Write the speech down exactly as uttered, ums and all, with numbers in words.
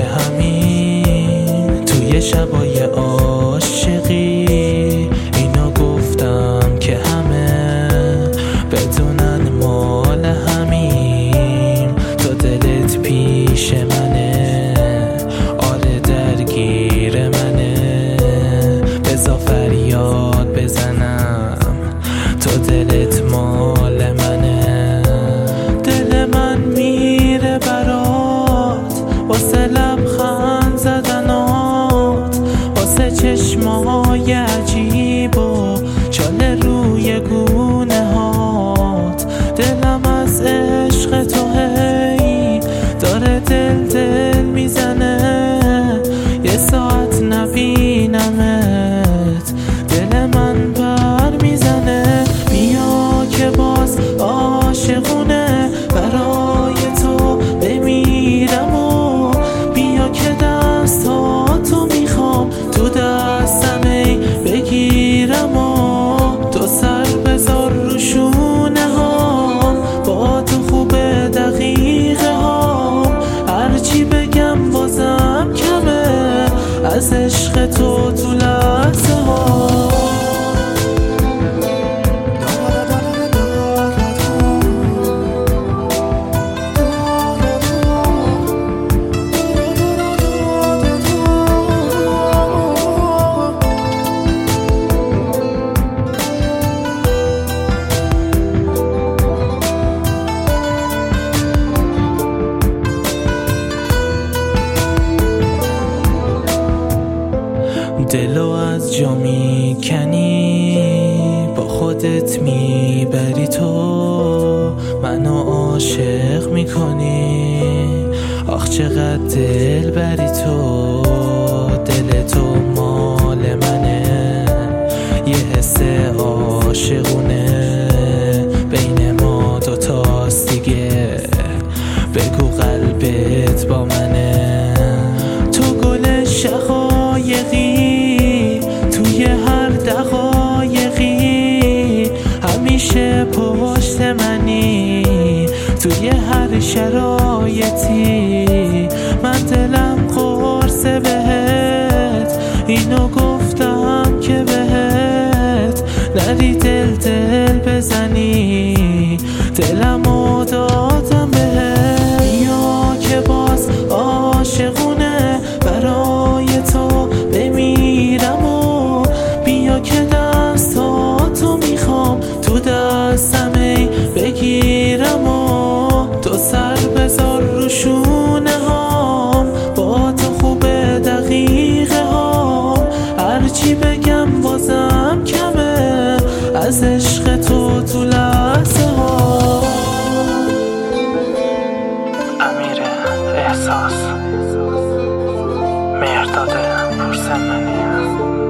همین توی شبای عاشقی اینو گفتم که همه بدونن مال همین. تو دلت پیش منه، آره درگیر منه، بذار فریاد بزنم تو دلت مال منه. دل من میره برات واسه لبخند زدنات، واسه چشمای عجیب و چاله روی گونه هات. دلم از عشق تو هی داره دل دل میزنه، یه ساعت نبینمت دل من بر میزنه. بیا که باز عاشقونه برای تو بمیرم و بیا که دستاتو میخوام تو دستم ای بگیرم و تو سر بذار رو شونه هام، با تو خوبه دقیقه هام. هرچی بگم بازم کمه از عشق تو تو لحظه ها. دلو از جا میکنی با خودت میبری، تو منو عاشق میکنی. آخ چقدر دل بری تو، دل تو مال منه، یه حس عاشقونه بین ما دوتاست دیگه. بگو قلبت با منه، تو گل شقایقی توی هر دقایقی، همیشه پشت منی توی هر شرایطی. من دلم قرصه بهت اینو گفتم که بهت نری دل دل بزنی، دلمو دادم بهت. بیا که باز عاشقونه برای تو بمیرم و بیا که دستاتو میخوام تو دستم ای بگیرم و تو سر بذار رو شونه هام، با تو خوبه دقیقه هام. هرچی بگم بازم کمه از عشق تو تو لحظه ها. امیر احساس مرداد پرسمنی